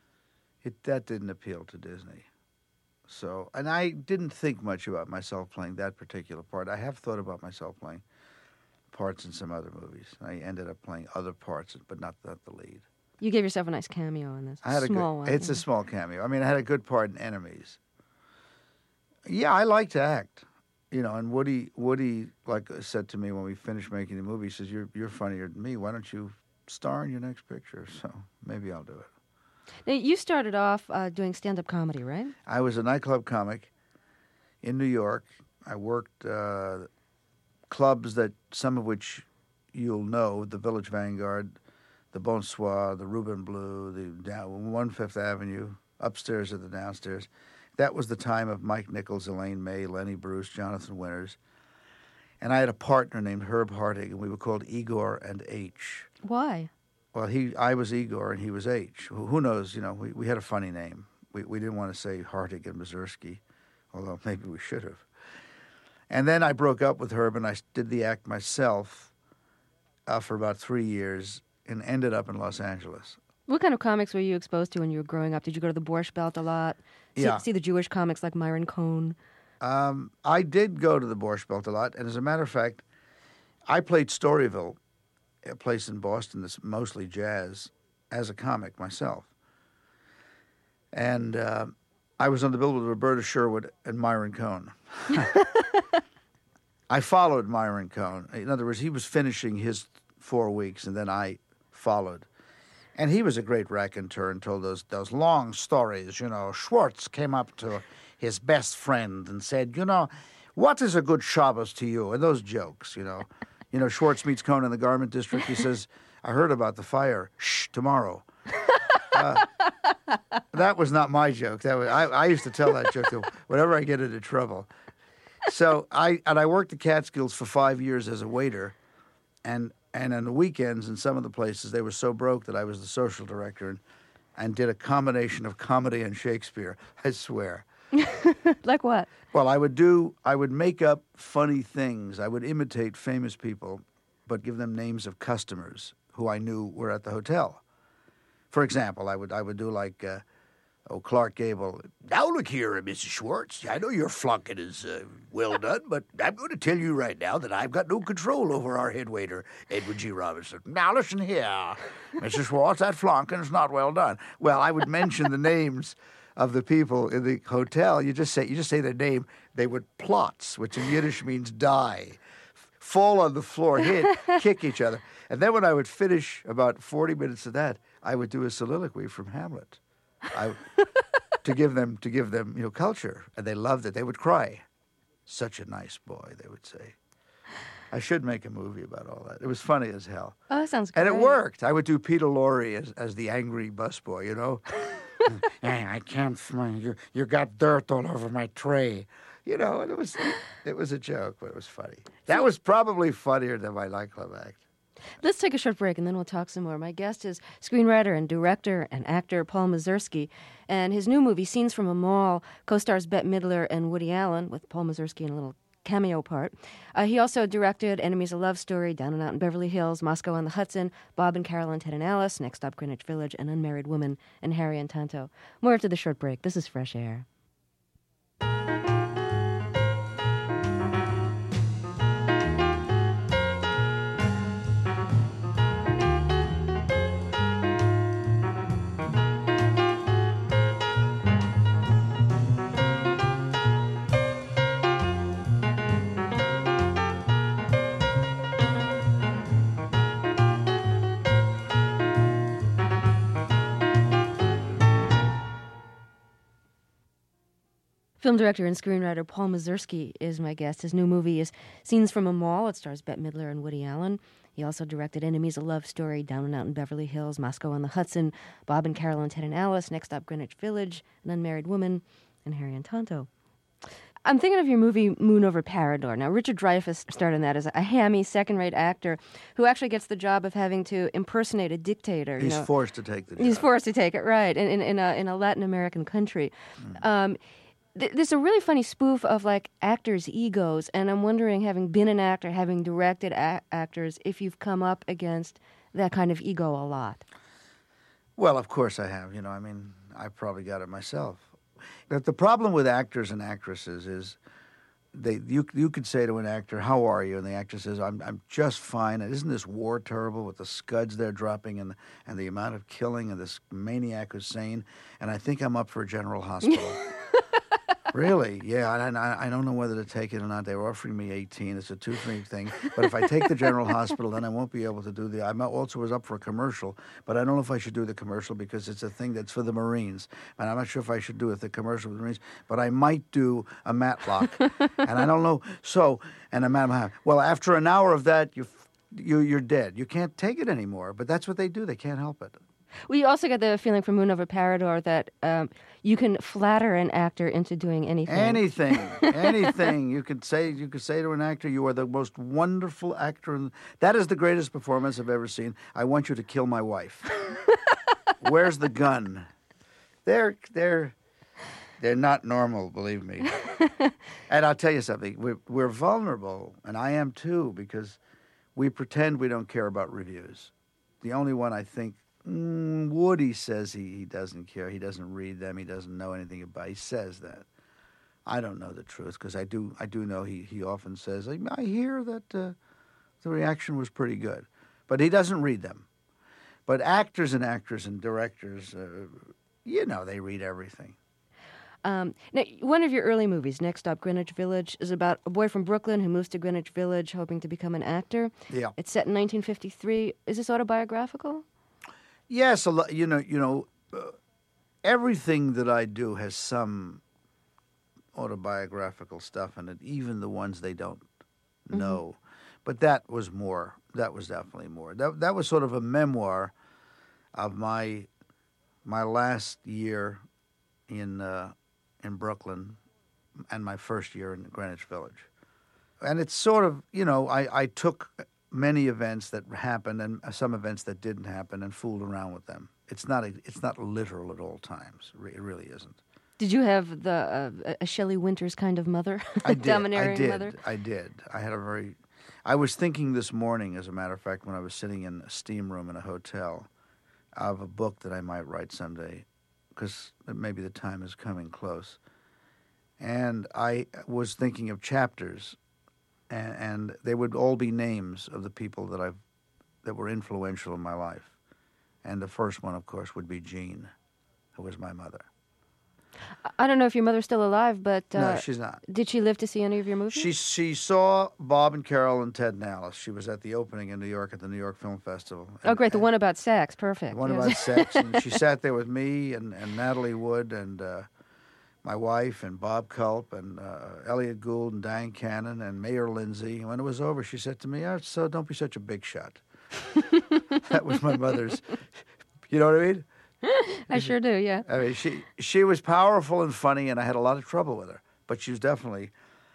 It that didn't appeal to Disney. So, and I didn't think much about myself playing that particular part. I have thought about myself playing parts in some other movies. I ended up playing other parts, but not the, the lead. you gave yourself a nice cameo in this. I had small a one. good, It's yeah. a small cameo. I mean, I had a good part in Enemies. Yeah, I like to act. you know, and Woody, Woody, like said to me when we finished making the movie, he says, "You're you're funnier than me. Why don't you star in your next picture?" So maybe I'll do it. Now, you started off uh, doing stand-up comedy, right? I was a nightclub comic in New York. I worked uh, clubs that some of which you'll know: the Village Vanguard, the Bonsoir, the Rubin Blue, the down, one Fifth Avenue, upstairs or the downstairs. That was the time of Mike Nichols, Elaine May, Lenny Bruce, Jonathan Winters. And I had a partner named Herb Hartig, and we were called Igor and H. Why? Well, he, I was Igor, and he was H. Who knows, you know, we, we had a funny name. We, we didn't want to say Hartig and Mazursky, although maybe we should have. And then I broke up with Herb, and I did the act myself uh, for about three years and ended up in Los Angeles. What kind of comics were you exposed to when you were growing up? Did you go to the Borscht Belt a lot? See, Yeah. see the Jewish comics like Myron Cohn? Um, I did go to the Borscht Belt a lot, and as a matter of fact, I played Storyville, a place in Boston that's mostly jazz, as a comic myself. And uh, I was on the bill with Roberta Sherwood and Myron Cohn. I followed Myron Cohn. In other words, he was finishing his four weeks, and then I followed. And he was a great raconteur and told those those long stories. You know, Schwartz came up to his best friend and said, you know, what is a good Shabbos to you? And those jokes, you know. You know, Schwartz meets Cohn in the garment district. He says, I heard about the fire. Shh, tomorrow. Uh, that was not my joke. That was I, I used to tell that joke to whenever I get into trouble. So I and I worked at Catskills for five years as a waiter, and and on the weekends in some of the places they were so broke that I was the social director and, and did a combination of comedy and Shakespeare. I swear. Like what? Well, I would do I would make up funny things. I would imitate famous people, but give them names of customers who I knew were at the hotel. For example, I would I would do like. Uh, Oh, Clark Gable. Now look here, Missus Schwartz. I know your flunking is uh, well done, but I'm going to tell you right now that I've got no control over our head waiter, Edward G. Robinson. Now listen here, Missus Schwartz, that flunking is not well done. Well, I would mention the names of the people in the hotel. You just say you just say their name. They would plots, which in Yiddish means die, fall on the floor, hit, kick each other. And then when I would finish about forty minutes of that, I would do a soliloquy from Hamlet. I, to give them to give them you know culture, and they loved it. They would cry. Such a nice boy, they would say. I should make a movie about all that. It was funny as hell. Oh, that sounds great. And it worked. I would do Peter Lorre as as the angry busboy, you know. Hey, I can't smell you. You got dirt all over my tray, you know. And it was it was a joke, but it was funny. That was probably funnier than my nightclub act. Let's take a short break and then we'll talk some more. My guest is screenwriter and director and actor Paul Mazursky, and his new movie, Scenes from a Mall, co-stars Bette Midler and Woody Allen, with Paul Mazursky in a little cameo part. Uh, he also directed Enemies: A Love Story, Down and Out in Beverly Hills, Moscow on the Hudson, Bob and Carol and Ted and Alice, Next Stop Greenwich Village, An Unmarried Woman, and Harry and Tonto. More after the short break. This is Fresh Air. Film director and screenwriter Paul Mazursky is my guest. His new movie is Scenes from a Mall. It stars Bette Midler and Woody Allen. He also directed Enemies: A Love Story, Down and Out in Beverly Hills, Moscow on the Hudson, Bob and Carol and Ted and Alice, Next Stop Greenwich Village, An Unmarried Woman, and Harry and Tonto. I'm thinking of your movie Moon Over Parador. Now, Richard Dreyfuss starred in that as a hammy, second-rate actor who actually gets the job of having to impersonate a dictator. He's you know. forced to take the job. He's forced to take it, right, in, in, in, a, in a Latin American country. Mm. Um, There's a really funny spoof of, like, actors' egos, and I'm wondering, having been an actor, having directed a- actors, if you've come up against that kind of ego a lot. Well, of course I have. You know, I mean, I probably got it myself. But the problem with actors and actresses is they you you could say to an actor, "How are you?" and the actor says, "I'm I'm just fine." And isn't this war terrible with the scuds they're dropping and and the amount of killing and this maniac Hussein? And I think I'm up for a general hospital. Really? Yeah, and I, I don't know whether to take it or not. They were offering me eighteen. It's a two-three thing. But if I take the General Hospital, then I won't be able to do the... I also was up for a commercial, but I don't know if I should do the commercial because it's a thing that's for the Marines. And I'm not sure if I should do it, the commercial with the Marines. But I might do a Matlock. And I don't know. So, and a Matlock. Well, after an hour of that, you, you, you're dead. You can't take it anymore. But that's what they do. They can't help it. Well, you also get the feeling from Moon Over Parador that um, you can flatter an actor into doing anything. Anything, anything. You could say you could say to an actor, "You are the most wonderful actor. In, that is the greatest performance I've ever seen. I want you to kill my wife." Where's the gun? They're they're they're not normal, believe me. And I'll tell you something. We're we're vulnerable, and I am too, because we pretend we don't care about reviews. The only one I think. Mm, Woody says he, he doesn't care. He doesn't read them. He doesn't know anything about. He says that. I don't know the truth because I do. I do know he, he often says. I, I hear that uh, the reaction was pretty good, but he doesn't read them. But actors and actors and directors, uh, you know, they read everything. Um, now, one of your early movies, Next Stop Greenwich Village, is about a boy from Brooklyn who moves to Greenwich Village hoping to become an actor. Yeah. It's set in nineteen fifty-three. Is this autobiographical? Yes, a lot, you know, you know, uh, everything that I do has some autobiographical stuff in it, even the ones they don't mm-hmm. know. But that was more. That was definitely more. That that was sort of a memoir of my my last year in uh, in Brooklyn and my first year in Greenwich Village. And it's sort of, you know, I, I took many events that happened and some events that didn't happen and fooled around with them. It's not a, it's not literal at all times. It really isn't. Did you have the uh, a Shelley Winters kind of mother? I did. Domineering I did. mother? I did. I had a very... I was thinking this morning, as a matter of fact, when I was sitting in a steam room in a hotel, of a book that I might write someday, because maybe the time is coming close. And I was thinking of chapters, and, and they would all be names of the people that I've that were influential in my life. And the first one, of course, would be Jean, who was my mother. I don't know if your mother's still alive, but... Uh, no, she's not. Did she live to see any of your movies? She she saw Bob and Carol and Ted and Alice. She was at the opening in New York at the New York Film Festival. And, oh, great, the one about sex. Perfect. The one yes. about sex. And she sat there with me and, and Natalie Wood and uh, my wife and Bob Culp and uh, Elliot Gould and Diane Cannon and Mayor Lindsay. And when it was over, she said to me, oh, so don't be such a big shot. That was my mother's... You know what I mean? I sure do, yeah. I mean, she she was powerful and funny, and I had a lot of trouble with her. But she was definitely,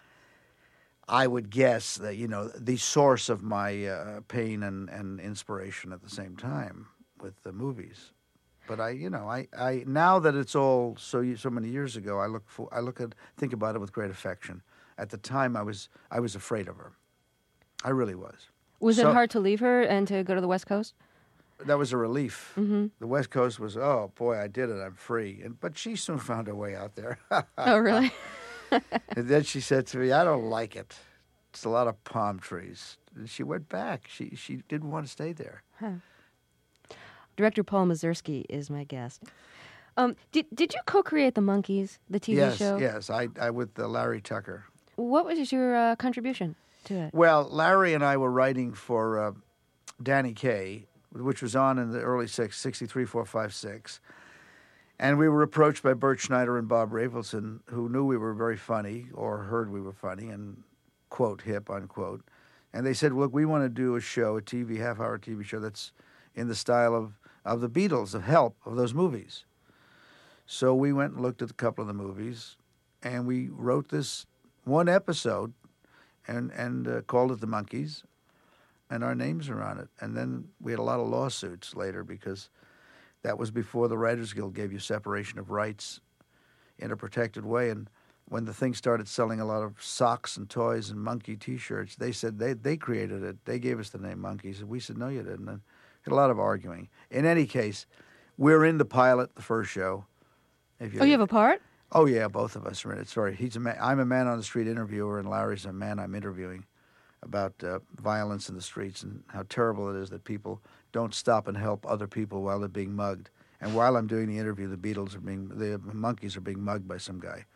I would guess, that, you know, the source of my uh, pain and, and inspiration at the same time with the movies. But I, you know, I, I now that it's all so so many years ago, I look for I look at think about it with great affection. At the time, I was I was afraid of her. I really was. Was so, it hard to leave her and to go to the West Coast? That was a relief. Mm-hmm. The West Coast was, oh, boy, I did it. I'm free. And But she soon found her way out there. Oh, really? And then she said to me, I don't like it. It's a lot of palm trees. And she went back. She she didn't want to stay there. Huh. Director Paul Mazursky is my guest. Um, did did you co-create The Monkees, the T V yes, show? Yes, I, I with uh, Larry Tucker. What was your uh, contribution to it? Well, Larry and I were writing for uh, Danny Kaye, which was on in the early six, sixty-three, four, five, six. And we were approached by Bert Schneider and Bob Rafelson, who knew we were very funny or heard we were funny and, quote, hip, unquote. And they said, look, we want to do a show, a T V, half-hour T V show that's in the style of, of the Beatles, of Help, of those movies. So we went and looked at a couple of the movies, and we wrote this one episode and, and uh, called it The Monkees. And our names are on it. And then we had a lot of lawsuits later because that was before the Writers Guild gave you separation of rights in a protected way. And when the thing started selling a lot of socks and toys and monkey T-shirts, they said they, they created it. They gave us the name Monkees. And we said, no, you didn't. And had a lot of arguing. In any case, we're in the pilot, the first show. If you, oh, you have a part? Oh, yeah, both of us are in it. Sorry, he's a man, I'm a man-on-the-street interviewer, and Larry's a man I'm interviewing about uh, violence in the streets and how terrible it is that people don't stop and help other people while they're being mugged. And while I'm doing the interview, the Beatles are being, the Monkees are being mugged by some guy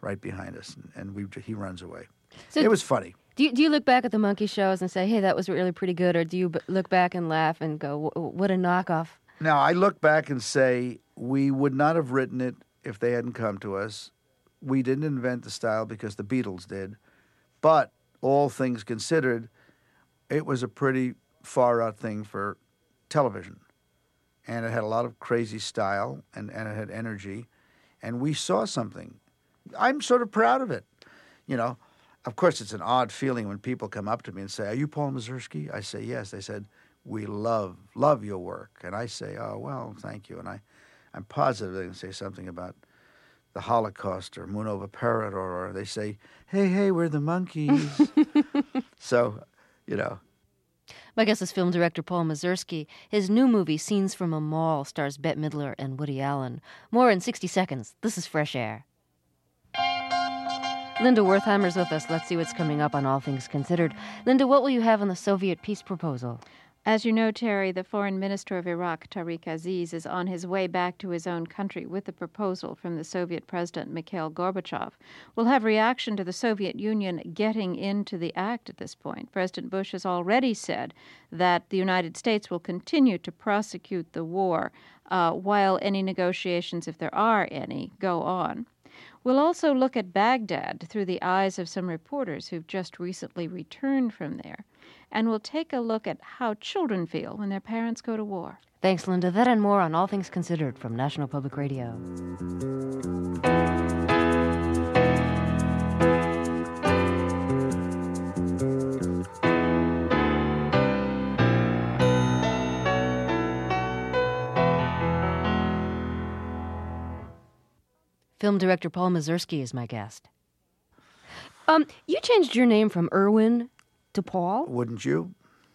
right behind us, and, and we he runs away. So it was funny. Do you, do you look back at the monkey shows and say, hey, that was really pretty good, or do you b- look back and laugh and go, what a knockoff? Now, I look back and say we would not have written it if they hadn't come to us. We didn't invent the style because the Beatles did. But all things considered, it was a pretty far-out thing for television. And it had a lot of crazy style, and, and it had energy. And we saw something. I'm sort of proud of it, you know. Of course, it's an odd feeling when people come up to me and say, are you Paul Mazursky? I say, yes. They said, we love, love your work. And I say, oh, well, thank you. And I, I'm positive they're going to say something about the Holocaust or Moon Over Parador, or they say, hey, hey, we're the monkeys. So, you know. My guest is film director Paul Mazursky. His new movie, Scenes from a Mall, stars Bette Midler and Woody Allen. More in sixty seconds. This is Fresh Air. Linda Wertheimer's with us. Let's see what's coming up on All Things Considered. Linda, what will you have on the Soviet peace proposal? As you know, Terry, the foreign minister of Iraq, Tariq Aziz, is on his way back to his own country with a proposal from the Soviet president, Mikhail Gorbachev. We'll have reaction to the Soviet Union getting into the act at this point. President Bush has already said that the United States will continue to prosecute the war uh, while any negotiations, if there are any, go on. We'll also look at Baghdad through the eyes of some reporters who've just recently returned from there. And we'll take a look at how children feel when their parents go to war. Thanks, Linda. That and more on All Things Considered from National Public Radio. Film director Paul Mazursky is my guest. Um, you changed your name from Irwin to Paul? Wouldn't you?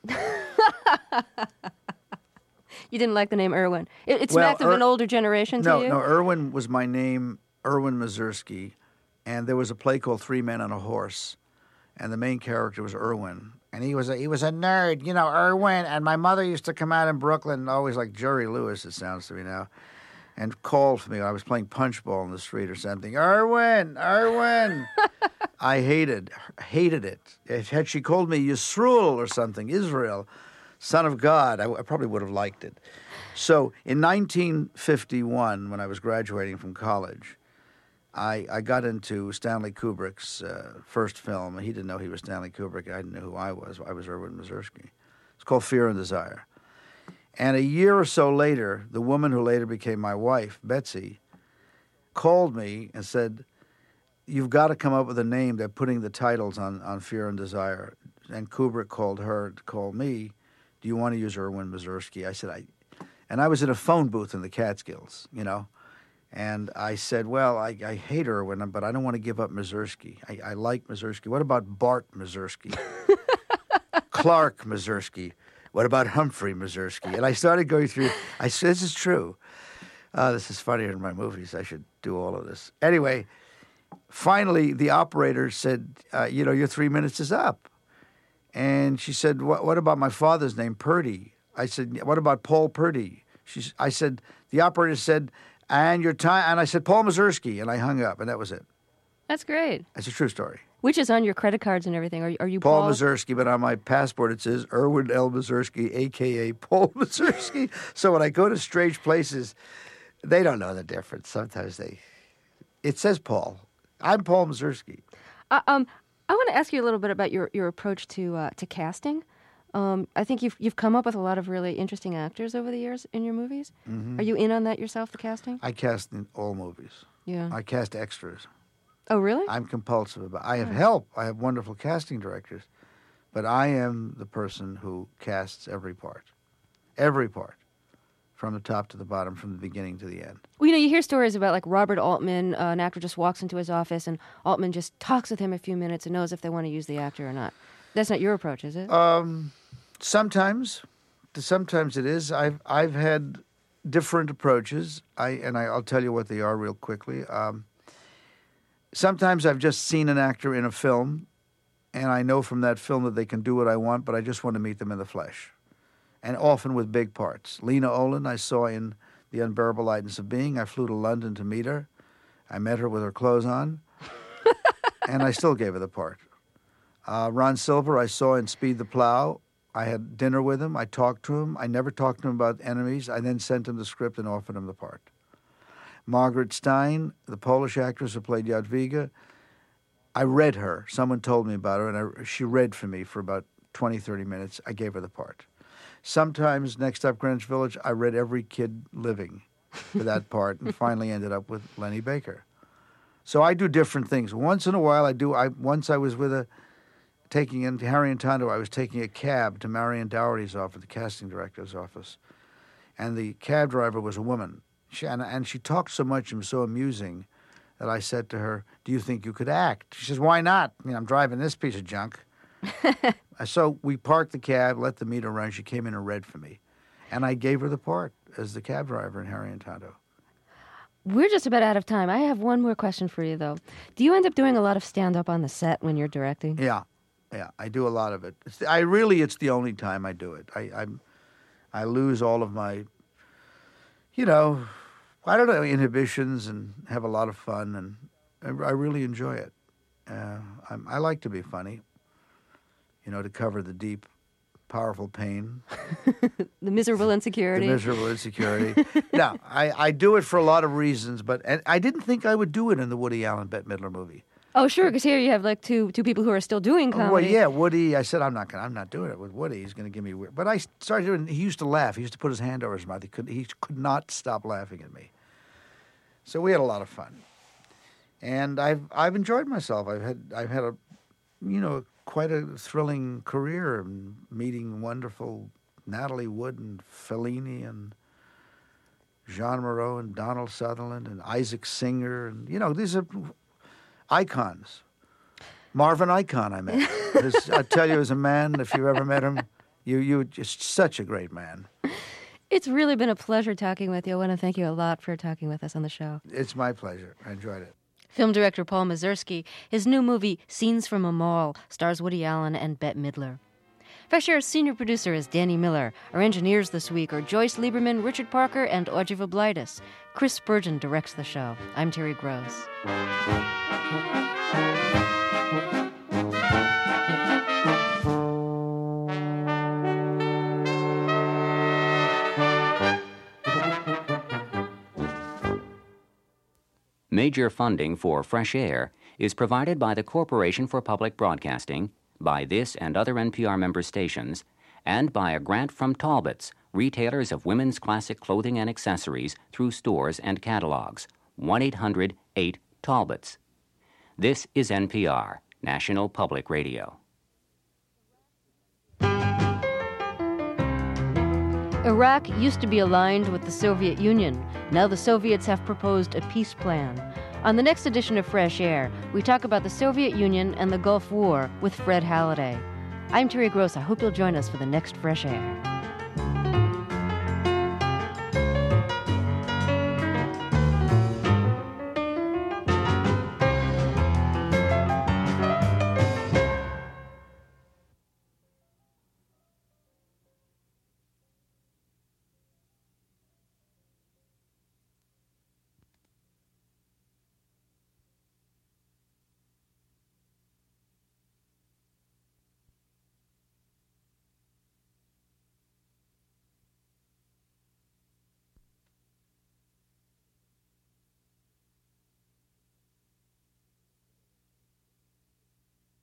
You didn't like the name Irwin. It, it Well, smacked of Ir- an older generation to no, you? No, Irwin was my name, Irwin Mazursky, and there was a play called Three Men on a Horse, and the main character was Irwin. And he was a, he was a nerd, you know, Irwin. And my mother used to come out in Brooklyn, always like Jerry Lewis, it sounds to me now, and called for me. I was playing punchball in the street or something. Irwin, Irwin. I hated, hated it. If, had she called me Yisrael or something, Israel, son of God, I, I probably would have liked it. So in nineteen fifty-one, when I was graduating from college, I, I got into Stanley Kubrick's uh, first film. He didn't know he was Stanley Kubrick. I didn't know who I was. I was Irwin Mazursky. It's called Fear and Desire. And a year or so later, the woman who later became my wife, Betsy, called me and said, you've got to come up with a name. They're putting the titles on, on Fear and Desire. And Kubrick called her to call me. Do you want to use Irwin Mazursky? I said, I... And I was in a phone booth in the Catskills, you know. And I said, well, I, I hate Irwin, but I don't want to give up Mazursky. I, I like Mazursky. What about Bart Mazursky? Clark Mazursky? What about Humphrey Mazursky? And I started going through, I said, this is true. Uh, this is funnier than my movies. I should do all of this. Anyway, finally, the operator said, uh, you know, your three minutes is up. And she said, what, what about my father's name, Purdy? I said, what about Paul Purdy? She, I said, the operator said, and your time, and I said, Paul Mazursky, and I hung up, and that was it. That's great. That's a true story. Which is on your credit cards and everything. Are, are you Paul, Paul Mazursky, but on my passport it says Irwin L. Mazursky, a k a. Paul Mazursky. So when I go to strange places, they don't know the difference. Sometimes they, it says Paul. I'm Paul Mazursky. Uh, um, I want to ask you a little bit about your, your approach to uh, to casting. Um, I think you've you've come up with a lot of really interesting actors over the years in your movies. Mm-hmm. Are you in on that yourself, the casting? I cast in all movies. Yeah. I cast extras. Oh, really? I'm compulsive about. I have help. I have wonderful casting directors, but I am the person who casts every part, every part, from the top to the bottom, from the beginning to the end. Well, you know, you hear stories about like Robert Altman. Uh, an actor just walks into his office, and Altman just talks with him a few minutes and knows if they want to use the actor or not. That's not your approach, is it? Um, sometimes, sometimes it is. I've I've had different approaches. I and I, I'll tell you what they are real quickly. Um, Sometimes I've just seen an actor in a film, and I know from that film that they can do what I want, but I just want to meet them in the flesh, and often with big parts. Lena Olin I saw in The Unbearable Lightness of Being. I flew to London to meet her. I met her with her clothes on, and I still gave her the part. Uh, Ron Silver, I saw in Speed the Plow. I had dinner with him. I talked to him. I never talked to him about enemies. I then sent him the script and offered him the part. Margaret Stein, the Polish actress who played Jadwiga, I read her. Someone told me about her, and I, she read for me for about twenty, thirty minutes. I gave her the part. Sometimes, Next Up Greenwich Village, I read every kid living for that part and finally ended up with Lenny Baker. So I do different things. Once in a while, I do. I Once I was with a, taking in Harry and Tondo, I was taking a cab to Marion Dougherty's office, the casting director's office, and the cab driver was a woman. She, and, and she talked so much and was so amusing that I said to her, "Do you think you could act?" She says, "Why not? I mean, I'm driving this piece of junk." So we parked the cab, let the meter run. She came in and read for me. And I gave her the part as the cab driver in Harry and Tondo. We're just about out of time. I have one more question for you, though. Do you end up doing a lot of stand-up on the set when you're directing? Yeah, yeah, I do a lot of it. It's, I really, it's the only time I do it. I, I'm, I lose all of my, you know, I don't know, inhibitions and have a lot of fun, and I, I really enjoy it. Uh, I'm, I like to be funny, you know, to cover the deep, powerful pain. The miserable insecurity. The miserable insecurity. No, I, I do it for a lot of reasons, but and I didn't think I would do it in the Woody Allen Bette Midler movie. Oh, sure, because here you have like two two people who are still doing comedy. Well, yeah, Woody. I said I'm not gonna, I'm not doing it with Woody. He's going to give me weird. But I started doing. He used to laugh. He used to put his hand over his mouth. He could he could not stop laughing at me. So we had a lot of fun, and I've I've enjoyed myself. I've had I've had a, you know, quite a thrilling career, meeting wonderful Natalie Wood and Fellini and Jean Moreau and Donald Sutherland and Isaac Singer, and you know, these are icons. Marvin Icahn I met. This, I tell you, as a man, if you ever met him, you you just such a great man. It's really been a pleasure talking with you. I want to thank you a lot for talking with us on the show. It's my pleasure. I enjoyed it. Film director Paul Mazursky. His new movie, Scenes from a Mall, stars Woody Allen and Bette Midler. Fresh Air's senior producer is Danny Miller. Our engineers this week are Joyce Lieberman, Richard Parker, and Audrey Voblaitis. Chris Spurgeon directs the show. I'm Terry Gross. Major funding for Fresh Air is provided by the Corporation for Public Broadcasting, by this and other N P R member stations, and by a grant from Talbots, retailers of women's classic clothing and accessories through stores and catalogs. one eight hundred eight Talbots. This is N P R, National Public Radio. Iraq used to be aligned with the Soviet Union. Now the Soviets have proposed a peace plan. On the next edition of Fresh Air, we talk about the Soviet Union and the Gulf War with Fred Halliday. I'm Terry Gross. I hope you'll join us for the next Fresh Air.